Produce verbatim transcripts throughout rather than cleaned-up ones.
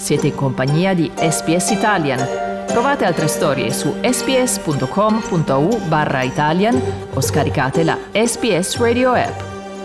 Siete in compagnia di S B S Italian. Trovate altre storie su sbs.com.au barra Italian o scaricate la S B S Radio app.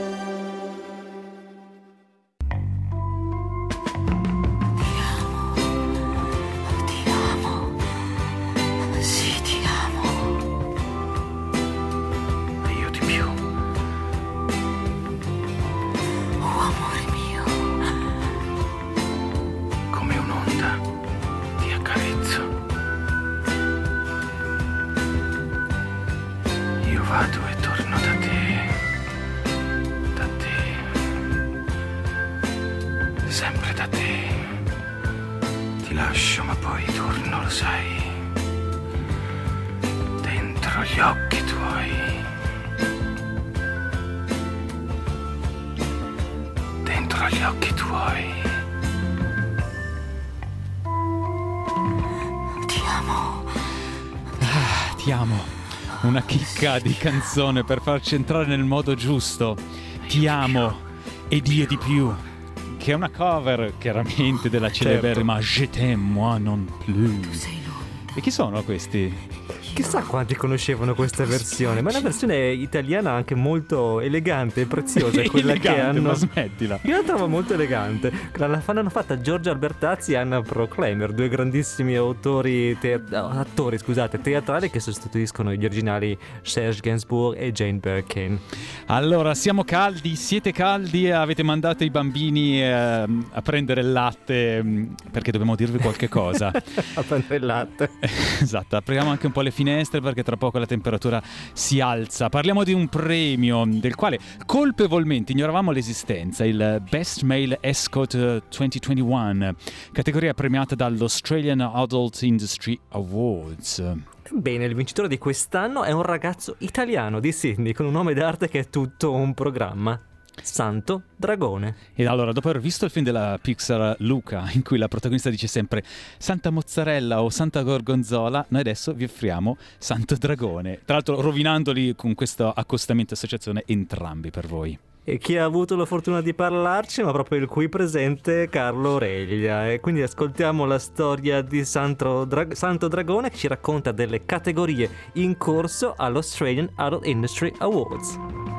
Una chicca di canzone per farci entrare nel modo giusto. Ti amo ed io di più, che è una cover chiaramente della celeberrima Je t'aime moi non plus. E chi sono questi? Chissà quanti conoscevano questa versione, ma è una versione italiana anche molto elegante e preziosa, quella elegante, che hanno. Ma smettila. Io la trovo molto elegante. La l'hanno fatta Giorgio Albertazzi e Anna Proclemer, due grandissimi autori te- attori, scusate, teatrali che sostituiscono gli originali Serge Gainsbourg e Jane Birkin. Allora, siamo caldi, siete caldi e avete mandato i bambini eh, a prendere il latte, mh, perché dobbiamo dirvi qualche cosa. A prendere il latte. Esatto, apriamo anche un po' le finestre perché tra poco la temperatura si alza. Parliamo di un premio del quale colpevolmente ignoravamo l'esistenza, il Best Male Escort duemilaventuno, categoria premiata dall'Australian Adult Industry Awards. Bene, il vincitore di quest'anno è un ragazzo italiano di Sydney con un nome d'arte che è tutto un programma. Santo Dragone. E allora, dopo aver visto il film della Pixar Luca, in cui la protagonista dice sempre Santa Mozzarella o Santa Gorgonzola, noi adesso vi offriamo Santo Dragone. Tra l'altro rovinandoli con questo accostamento associazione entrambi per voi. E chi ha avuto la fortuna di parlarci, ma proprio il qui presente Carlo Reglia. E quindi ascoltiamo la storia di Santo, Dra- Santo Dragone, che ci racconta delle categorie in corso all'Australian Adult Industry Awards.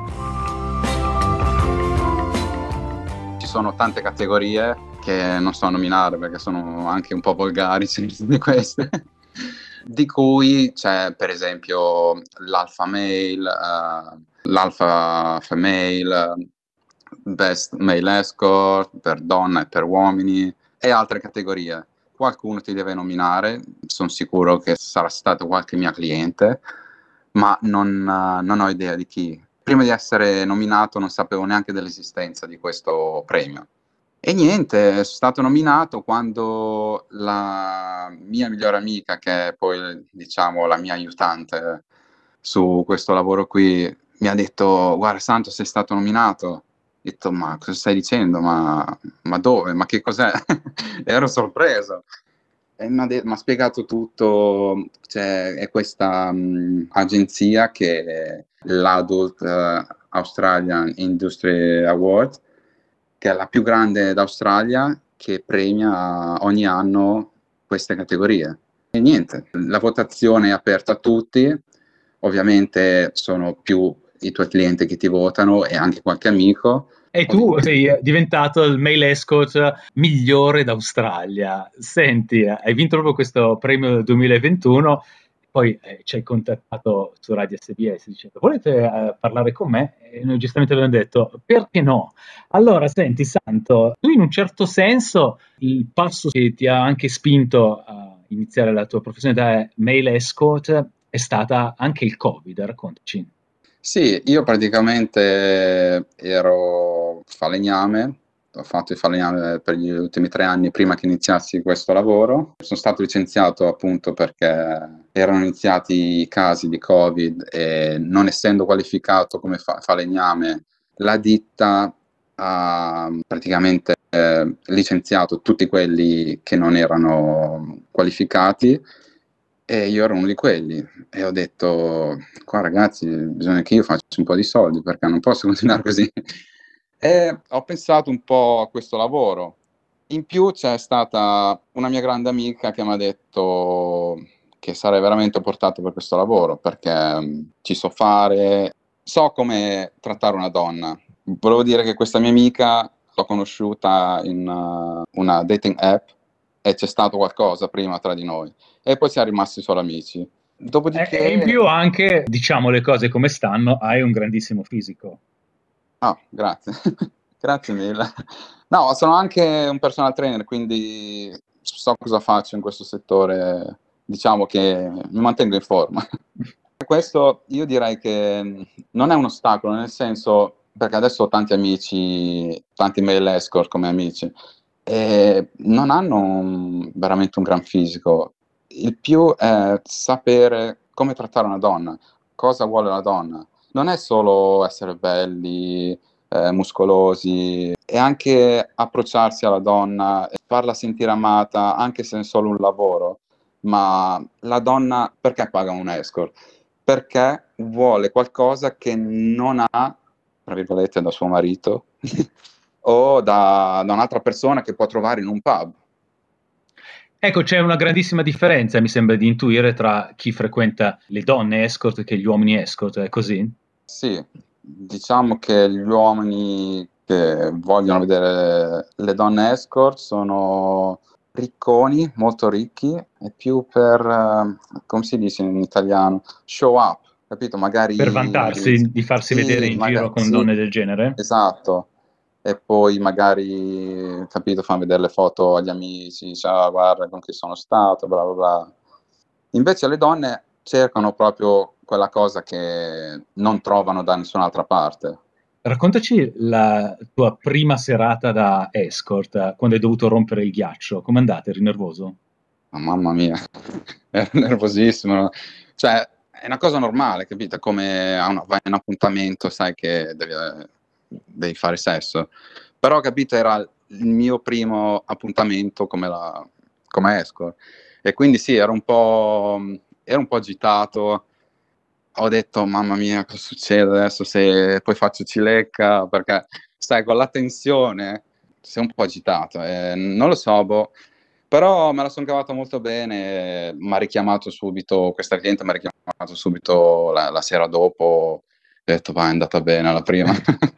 Ci sono tante categorie che non so nominare perché sono anche un po' volgari di queste, di cui c'è per esempio l'alpha male, uh, l'alpha female, best male escort per donna e per uomini e altre categorie. Qualcuno ti deve nominare, sono sicuro che sarà stato qualche mia cliente, ma non, uh, non ho idea di chi. Prima di essere nominato non sapevo neanche dell'esistenza di questo premio. E niente, sono stato nominato quando la mia migliore amica, che è poi diciamo la mia aiutante su questo lavoro qui, mi ha detto: guarda Santo, sei stato nominato. Ho detto: ma cosa stai dicendo? Ma, ma dove? Ma che cos'è? Ero sorpreso. E mi ha, de- mi ha spiegato tutto, cioè, è questa um, agenzia che è l'Adult uh, Australian Industry Award, che è la più grande d'Australia, che premia ogni anno queste categorie. E niente, la votazione è aperta a tutti, ovviamente sono più i tuoi clienti che ti votano e anche qualche amico. E tu sei diventato il male escort migliore d'Australia. Senti, hai vinto proprio questo premio del duemilaventuno, poi eh, ci hai contattato su Radio S B S dicendo: volete eh, parlare con me? E noi giustamente abbiamo detto: perché no? Allora, senti Santo, tu in un certo senso il passo che ti ha anche spinto a iniziare la tua professione da male escort è stata anche il Covid, raccontaci. Sì, io praticamente ero falegname, ho fatto il falegname per gli ultimi tre anni prima che iniziassi questo lavoro. Sono stato licenziato appunto perché erano iniziati i casi di Covid e non essendo qualificato come fa- falegname, la ditta ha praticamente eh, licenziato tutti quelli che non erano qualificati. E io ero uno di quelli e ho detto: qua ragazzi, bisogna che io faccia un po' di soldi perché non posso continuare così. E ho pensato un po' a questo lavoro In più c'è stata una mia grande amica che mi ha detto che sarei veramente portato per questo lavoro, perché mh, ci so fare, so come trattare una donna. Volevo dire che questa mia amica l'ho conosciuta in uh, una dating app e c'è stato qualcosa prima tra di noi e poi siamo rimasti solo amici. E, Dopodiché... e in più anche, diciamo le cose come stanno, hai un grandissimo fisico. Ah, grazie. Grazie mille. No, sono anche un personal trainer, quindi so cosa faccio in questo settore. Diciamo che mi mantengo in forma. Questo io direi che non è un ostacolo, nel senso, perché adesso ho tanti amici, tanti male escort come amici, e non hanno un- veramente un gran fisico. Il più è sapere come trattare una donna, cosa vuole la donna. Non è solo essere belli, eh, muscolosi, è anche approcciarsi alla donna, e farla sentire amata, anche se è solo un lavoro. Ma la donna perché paga un escort? Perché vuole qualcosa che non ha, tra virgolette, da suo marito o da, da un'altra persona che può trovare in un pub. Ecco, c'è una grandissima differenza, mi sembra di intuire, tra chi frequenta le donne escort che gli uomini escort, è così? Sì, diciamo che gli uomini che vogliono vedere le donne escort sono ricconi, molto ricchi, e più per, eh, come si dice in italiano, show up, capito? Magari Per vantarsi di farsi vedere sì, in maga- giro con sì, donne del genere? esatto. E poi magari, capito, fanno vedere le foto agli amici, ciao, guarda con chi sono stato, bla bla bla. Invece le donne cercano proprio quella cosa che non trovano da nessun'altra parte. Raccontaci la tua prima serata da escort, eh, quando hai dovuto rompere il ghiaccio. Com'è andata? Eri nervoso? Ma mamma mia, ero nervosissimo. Cioè, è una cosa normale, capito? Come a una- vai a un appuntamento, sai che devi, devi fare sesso. Però, capito, era il mio primo appuntamento come, la, come escort. E quindi sì, ero un po', ero un po' agitato. Ho detto, mamma mia, cosa succede adesso se poi faccio cilecca? Perché, sai, con la tensione sei un po' agitato. Eh, non lo so, boh. Però me la sono cavata molto bene, mi ha richiamato subito, questa cliente mi ha richiamato subito la, la sera dopo, ho detto va, è andata bene la prima.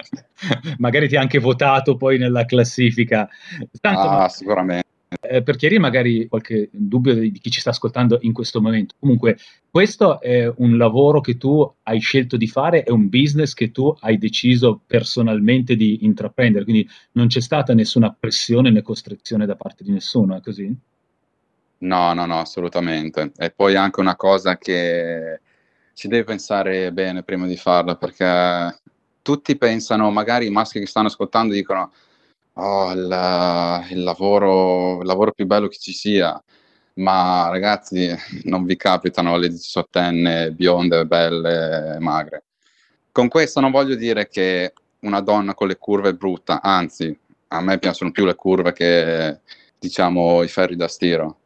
Magari ti ha anche votato poi nella classifica. Tanto, ma Ah, sicuramente. eh, per chiarire magari qualche dubbio di, di chi ci sta ascoltando in questo momento. Comunque, questo è un lavoro che tu hai scelto di fare, è un business che tu hai deciso personalmente di intraprendere, quindi non c'è stata nessuna pressione né costrizione da parte di nessuno, è così? No, no, no, assolutamente. E poi anche una cosa che ci devi pensare bene prima di farla, perché tutti pensano, magari i maschi che stanno ascoltando dicono, oh, il, il lavoro, il lavoro più bello che ci sia, ma ragazzi, non vi capitano le diciottenne bionde, belle, magre. Con questo non voglio dire che una donna con le curve è brutta, anzi, a me piacciono più le curve che, diciamo, i ferri da stiro.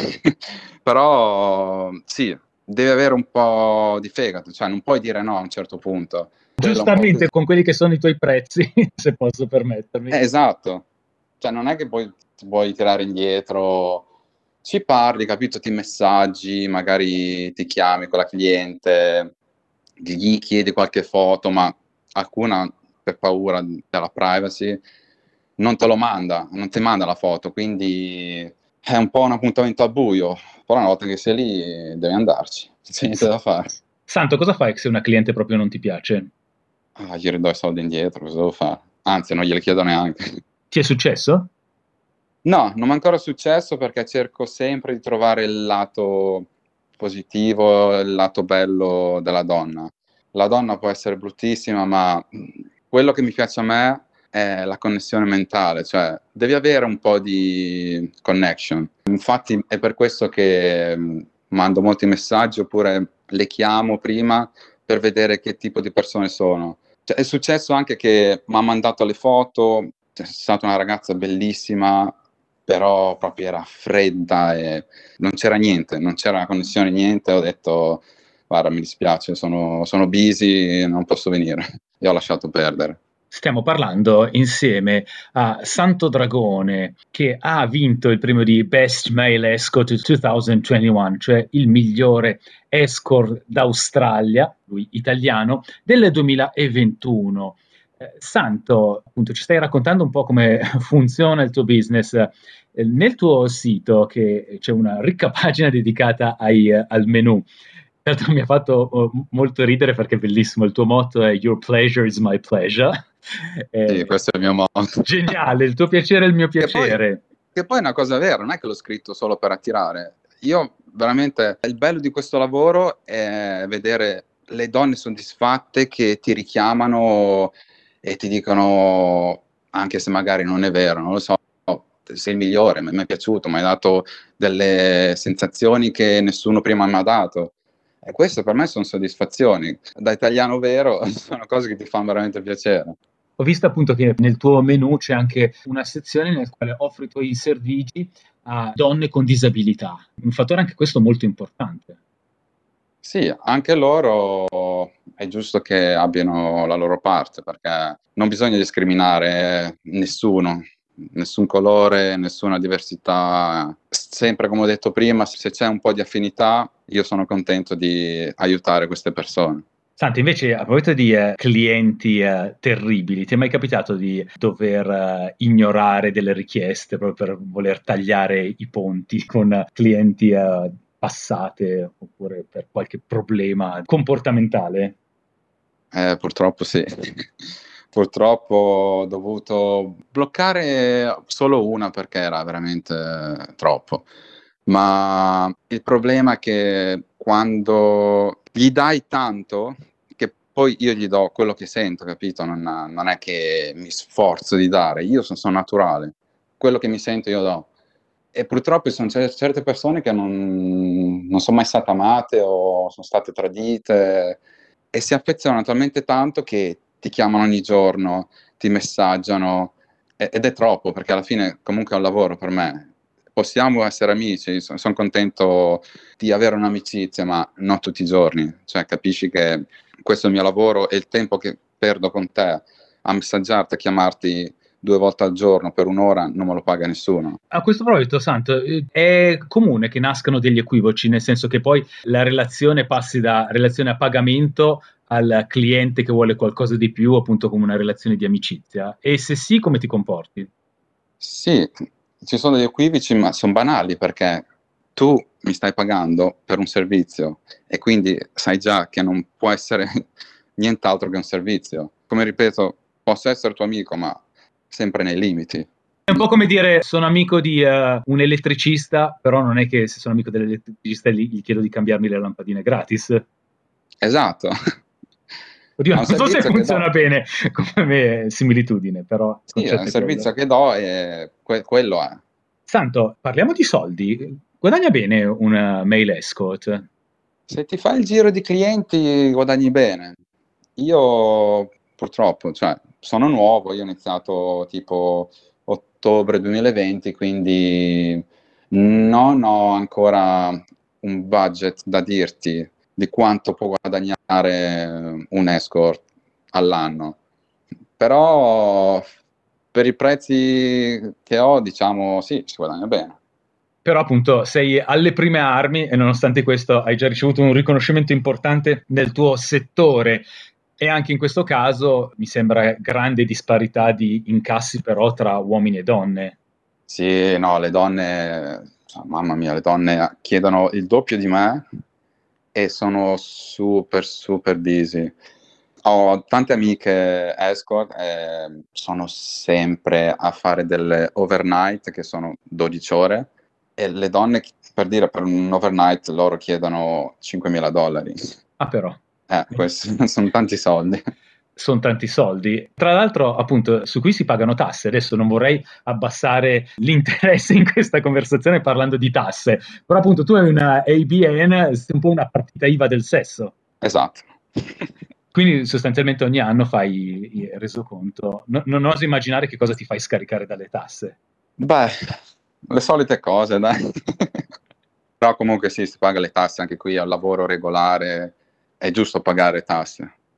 Però sì, devi avere un po' di fegato, cioè non puoi dire no a un certo punto. Quella un po' Giustamente, così. con quelli che sono i tuoi prezzi, se posso permettermi. Eh, esatto, cioè non è che poi ti vuoi tirare indietro, ci parli, capito? Ti messaggi, magari ti chiami con la cliente, gli chiedi qualche foto, ma alcuna per paura della privacy non te lo manda, non ti manda la foto, quindi è un po' un appuntamento a buio, però una volta che sei lì devi andarci, non c'è niente da fare. Santo, cosa fai se una cliente proprio non ti piace? Ah, gli ridò i soldi indietro, cosa devo fare? Anzi, non glieli chiedo neanche. Ti è successo? No, non mi è ancora successo perché cerco sempre di trovare il lato positivo, il lato bello della donna. La donna può essere bruttissima, ma quello che mi piace a me è la connessione mentale, cioè devi avere un po' di connection. Infatti è per questo che mh, mando molti messaggi oppure le chiamo prima per vedere che tipo di persone sono. Cioè, è successo anche che mi ha mandato le foto, c'è stata una ragazza bellissima, però proprio era fredda e non c'era niente, non c'era connessione, niente. Ho detto, guarda, mi dispiace, sono, sono busy, non posso venire. E ho lasciato perdere. Stiamo parlando insieme a Santo Dragone, che ha vinto il premio di Best Male Escort duemilaventuno, cioè il migliore escort d'Australia, lui italiano, del duemilaventuno. Eh, Santo, appunto, ci stai raccontando un po' come funziona il tuo business. Eh, nel tuo sito, che c'è una ricca pagina dedicata ai, al menù. Tra l'altro mi ha fatto oh, molto ridere perché è bellissimo, il tuo motto è Your pleasure is my pleasure. Sì, Eh, questo è il mio motto. Geniale, il tuo piacere è il mio Che poi, piacere. che poi è una cosa vera, non è che l'ho scritto solo per attirare. Io veramente, il bello di questo lavoro è vedere le donne soddisfatte che ti richiamano e ti dicono, anche se magari non è vero, non lo so, sei il migliore, mi è piaciuto, mi hai dato delle sensazioni che nessuno prima mi ha dato. E questo per me sono soddisfazioni. Da italiano vero sono cose che ti fanno veramente piacere. Ho visto appunto che nel tuo menu c'è anche una sezione nel quale offri i tuoi servigi a donne con disabilità, un fattore anche questo molto importante. Sì, anche loro è giusto che abbiano la loro parte, perché non bisogna discriminare nessuno, nessun colore, nessuna diversità. Sempre come ho detto prima, se c'è un po' di affinità, io sono contento di aiutare queste persone. Santi, invece a proposito di eh, clienti eh, terribili, ti è mai capitato di dover eh, ignorare delle richieste proprio per voler tagliare i ponti con eh, clienti eh, passate oppure per qualche problema comportamentale? Eh, purtroppo sì. Purtroppo ho dovuto bloccare solo una perché era veramente troppo. Ma il problema è che quando gli dai tanto, che poi io gli do quello che sento, capito? Non, non è che mi sforzo di dare, io sono, sono naturale. Quello che mi sento io do. E purtroppo ci sono cer- certe persone che non, non sono mai state amate o sono state tradite e si affezionano talmente tanto che ti chiamano ogni giorno, ti messaggiano e- ed è troppo perché alla fine comunque è un lavoro per me. Possiamo essere amici, sono son contento di avere un'amicizia, ma non tutti i giorni. Cioè, capisci che questo è il mio lavoro e il tempo che perdo con te a messaggiarti, a chiamarti due volte al giorno per un'ora non me lo paga nessuno. A questo proposito, Santo, eh, è comune che nascano degli equivoci, nel senso che poi la relazione passi da relazione a pagamento al cliente che vuole qualcosa di più, appunto come una relazione di amicizia. E se sì, come ti comporti? Sì, ci sono degli equivoci, ma sono banali perché tu mi stai pagando per un servizio e quindi sai già che non può essere nient'altro che un servizio. Come ripeto, posso essere tuo amico, ma sempre nei limiti. È un po' come dire sono amico di uh, un elettricista, però non è che se sono amico dell'elettricista gli, gli chiedo di cambiarmi le lampadine gratis. Esatto. Oddio, È non un so se servizio che funziona do. bene come similitudine, però il Sì, è un concetto è servizio quello. che do e que- quello è. Santo, parliamo di soldi. Guadagna bene una mail escort? Se ti fai il giro di clienti guadagni bene. Io purtroppo, cioè, sono nuovo, io ho iniziato tipo ottobre duemilaventi, quindi non ho ancora un budget da dirti di quanto può guadagnare un escort all'anno. Però per i prezzi che ho, diciamo, sì, si guadagna bene. Però appunto sei alle prime armi e nonostante questo hai già ricevuto un riconoscimento importante nel tuo settore e anche in questo caso mi sembra grande disparità di incassi però tra uomini e donne. Sì, no, le donne, cioè, mamma mia, le donne chiedono il doppio di me e sono super, super busy. Ho tante amiche escort e sono sempre a fare delle overnight che sono dodici ore e le donne, per dire, per un overnight loro chiedono cinquemila dollari. Ah però. Eh, questi sono tanti soldi. Sono tanti soldi. Tra l'altro, appunto, su cui si pagano tasse. Adesso non vorrei abbassare l'interesse in questa conversazione parlando di tasse, però appunto tu hai una A B N, sei un po' una partita I V A del sesso. Esatto. Quindi sostanzialmente ogni anno fai il resoconto. No, non oso immaginare che cosa ti fai scaricare dalle tasse. Beh, le solite cose, dai. Però comunque sì, si paga le tasse anche qui, è un lavoro regolare, è giusto pagare tasse.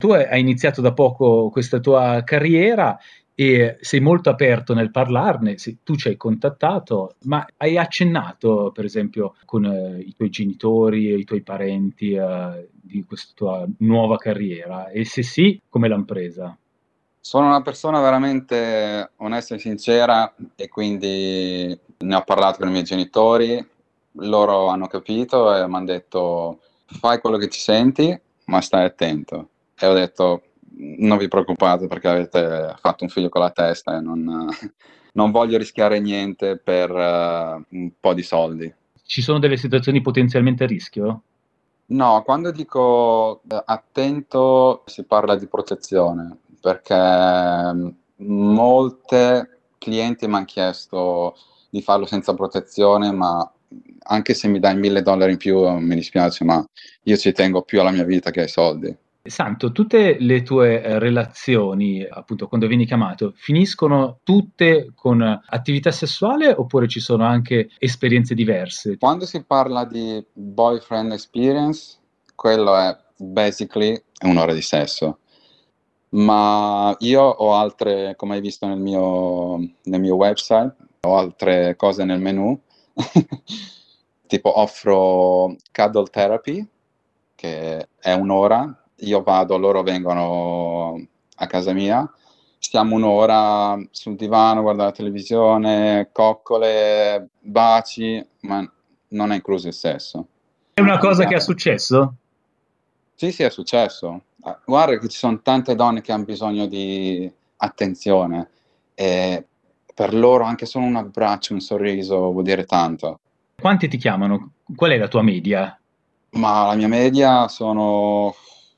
Tu hai iniziato da poco questa tua carriera e sei molto aperto nel parlarne, sì, tu ci hai contattato, ma hai accennato, per esempio, con eh, i tuoi genitori e i tuoi parenti eh, di questa tua nuova carriera? E se sì, come l'hanno presa? Sono una persona veramente onesta e sincera e quindi ne ho parlato con i miei genitori, loro hanno capito e mi hanno detto fai quello che ci senti, ma stai attento. E ho detto non vi preoccupate perché avete fatto un figlio con la testa e non, non voglio rischiare niente per uh, un po' di soldi. Ci sono delle situazioni potenzialmente a rischio? No, quando dico eh, attento si parla di protezione, perché mh, molte clienti mi hanno chiesto di farlo senza protezione, ma anche se mi dai mille dollari in più mi dispiace, ma io ci tengo più alla mia vita che ai soldi. Santo, tutte le tue eh, relazioni, appunto, quando vieni chiamato, finiscono tutte con attività sessuale oppure ci sono anche esperienze diverse? Quando si parla di boyfriend experience, quello è basically un'ora di sesso. Ma io ho altre, come hai visto nel mio, nel mio website, ho altre cose nel menu. Tipo offro cuddle therapy, che è un'ora, io vado, loro vengono a casa mia, stiamo un'ora sul divano, guardare la televisione, coccole, baci, ma non è incluso il sesso. È una cosa che è successo? Sì, sì, è successo. Ah, guarda che ci sono tante donne che hanno bisogno di attenzione e per loro anche solo un abbraccio, un sorriso vuol dire tanto. Quanti ti chiamano? Qual è la tua media? Ma la mia media sono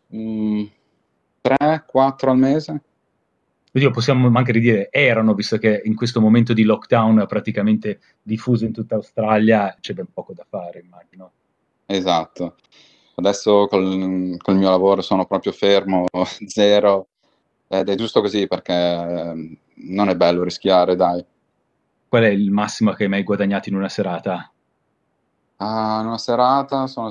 tre quattro al mese. Oddio, possiamo anche ridire erano, visto che in questo momento di lockdown praticamente diffuso in tutta Australia c'è ben poco da fare, immagino. Esatto. Adesso col, col mio lavoro sono proprio fermo, zero, ed è giusto così perché eh, non è bello rischiare, dai. Qual è il massimo che hai mai guadagnato in una serata? Ah, in una serata sono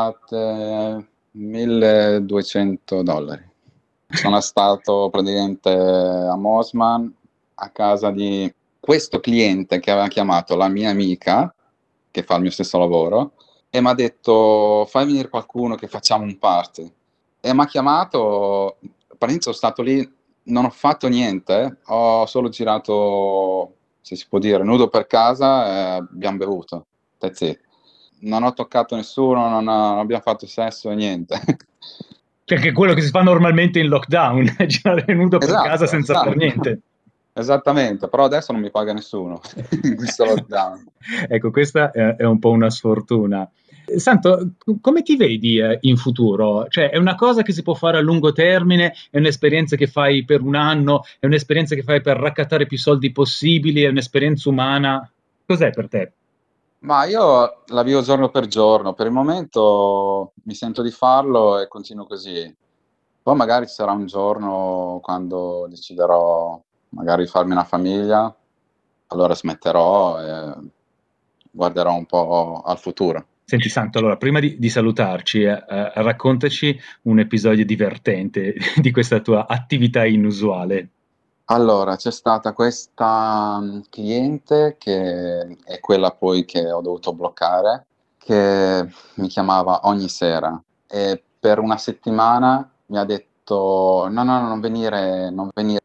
state milleduecento dollari. Sono stato praticamente a Mosman a casa di questo cliente che aveva chiamato la mia amica, che fa il mio stesso lavoro, e mi ha detto fai venire qualcuno che facciamo un party. E mi ha chiamato, praticamente sono stato lì, non ho fatto niente, ho solo girato, se si può dire, nudo per casa e abbiamo bevuto. That's it. Non ho toccato nessuno, non, ho- non abbiamo fatto sesso e niente. Che è quello che si fa normalmente in lockdown, girare nudo per casa Esatto, senza fare esatto. niente. Esattamente, però adesso non mi paga nessuno in questo lockdown. Ecco, questa è, è un po' una sfortuna. Santo, c- come ti vedi eh, in futuro? Cioè, è una cosa che si può fare a lungo termine, è un'esperienza che fai per un anno, è un'esperienza che fai per raccattare più soldi possibili, è un'esperienza umana. Cos'è per te? Ma io la vivo giorno per giorno, per il momento mi sento di farlo e continuo così. Poi magari ci sarà un giorno quando deciderò magari di farmi una famiglia, allora smetterò e guarderò un po' al futuro. Senti, Santo, allora, prima di, di salutarci, eh, eh, raccontaci un episodio divertente di questa tua attività inusuale. Allora, c'è stata questa mm, cliente che è quella poi che ho dovuto bloccare, che mi chiamava ogni sera e per una settimana mi ha detto no, no, no, non venire, non venire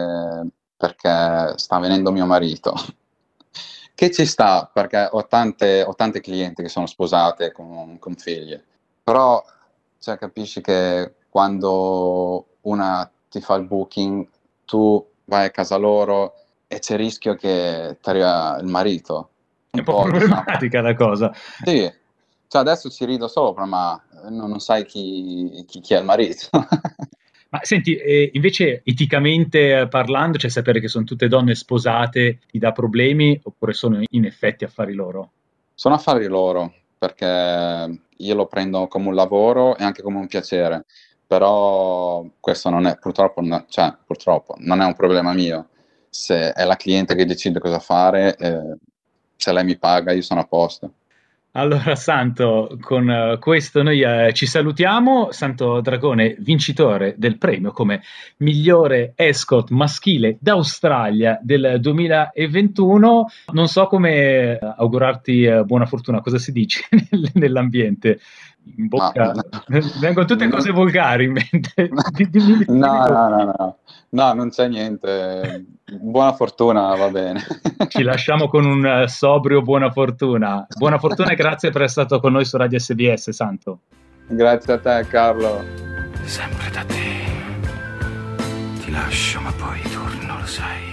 perché sta venendo mio marito. Che ci sta, perché ho tante, ho tante clienti che sono sposate con, con figli, però cioè, capisci che quando una ti fa il booking, tu vai a casa loro e c'è il rischio che ti arriva il marito. È un Un po' po', diciamo. problematica la cosa. Sì, cioè adesso ci rido sopra, ma non, non sai chi, chi, chi è il marito. Ma senti, eh, invece eticamente eh, parlando, cioè sapere che sono tutte donne sposate ti dà problemi oppure sono in effetti affari loro? Sono affari loro, perché io lo prendo come un lavoro e anche come un piacere, però questo non è, purtroppo, no- cioè, purtroppo, non è un problema mio. Se è la cliente che decide cosa fare, eh, se lei mi paga, io sono a posto. Allora, Santo, con uh, questo noi uh, ci salutiamo. Santo Dragone, vincitore del premio come migliore escort maschile d'Australia del duemilaventuno. Non so come uh, augurarti uh, buona fortuna, cosa si dice nell'ambiente? In bocca No, vengono tutte no. cose volgari in mente. Di- dimmi- dimmi No, tu. no, no, no, no, non c'è niente. Buona fortuna, va bene. Ci lasciamo con un uh, sobrio buona fortuna. Buona fortuna e grazie per essere stato con noi su Radio S B S, Santo. Grazie a te, Carlo. Sempre da te. Ti lascio, ma poi torno, lo sai.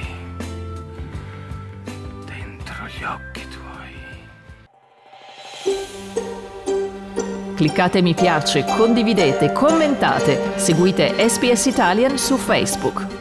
Dentro gli occhi tuoi. Cliccate mi piace, condividete, commentate, seguite S B S Italian su Facebook.